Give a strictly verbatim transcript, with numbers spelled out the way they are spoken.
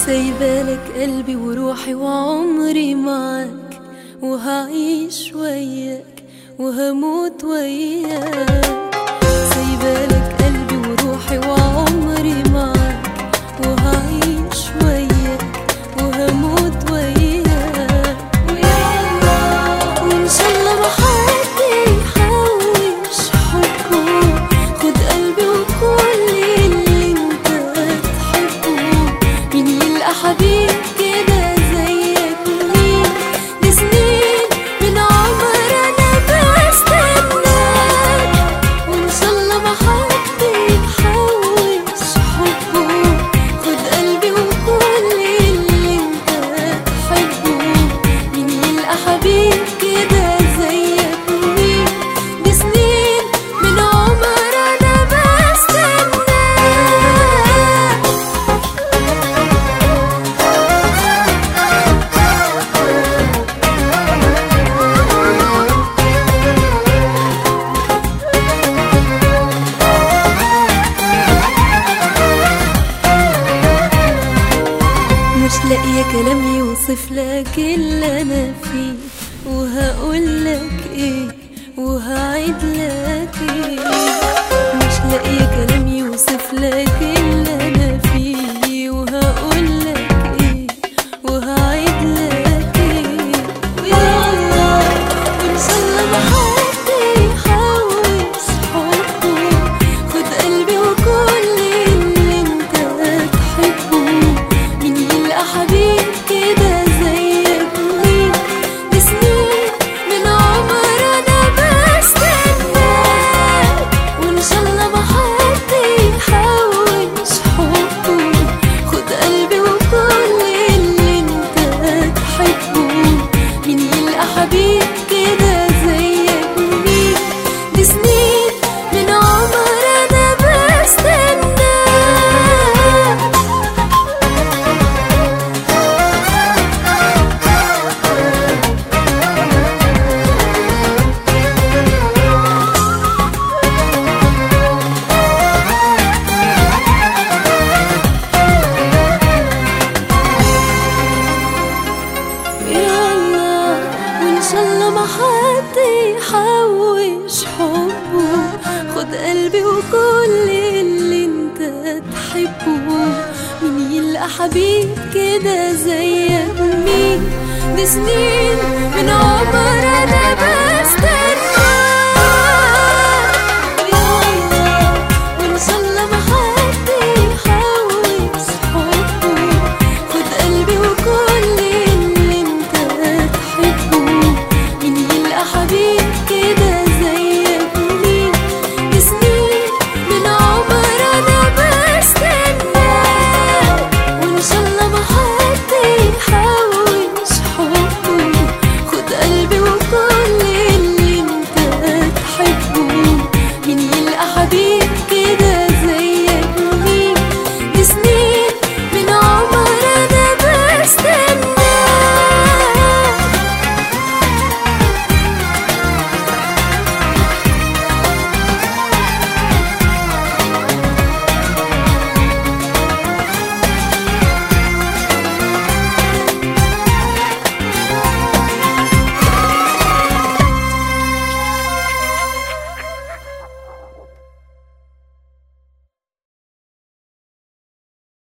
سايبالك قلبي وروحي وعمري معاك، وهعيش وياك وهموت وياك. سايبالك قلبي وروحي وعمري معاك، وهعيش وياك وهموت وياك. ويلا وإن شاء الله ما حد يحوش حبه، خد قلبي وكل اللي انت تحبه. مين يلقى حبيب كده زيك؟ مين؟ دي سنين من عمر انا بستناك، وان شاء الله ما حد يحوش حبه. خد قلبي وكل اللي انت تحبه. مين يلقى حبيب كده زيك؟ مين؟ دي سنين من عمر انا بستناك. مش لاقيه كلام يوصف لك اللي انا فيه، وهقول لك ايه وهعيد لك ايه. مش لاقيه كلام يوصف لك اللي انا فيه، وهقول لك ايه وهعيد لك ايه. ويلا وان شاء الله ما حد يحوش حبه. خد قلبي وكل اللي انت تحبه. مين يلقى حبيب كده زيك؟ مين؟ دي سنين من عمر انا بستناك، وان شاء الله ما حد يحوش حبه. خد قلبي وكل اللي انت تحبه. مين يلقى حبيب كده زيك؟ مين؟ دي سنين من عمر انا بستناك. يلا وإن شاء الله ما حد يحوش حبه. خد قلبي وكل اللي انت تحبه. مين يلقى حبيب كده زيك؟ مين؟ دي سنين من عمر انا بستناك.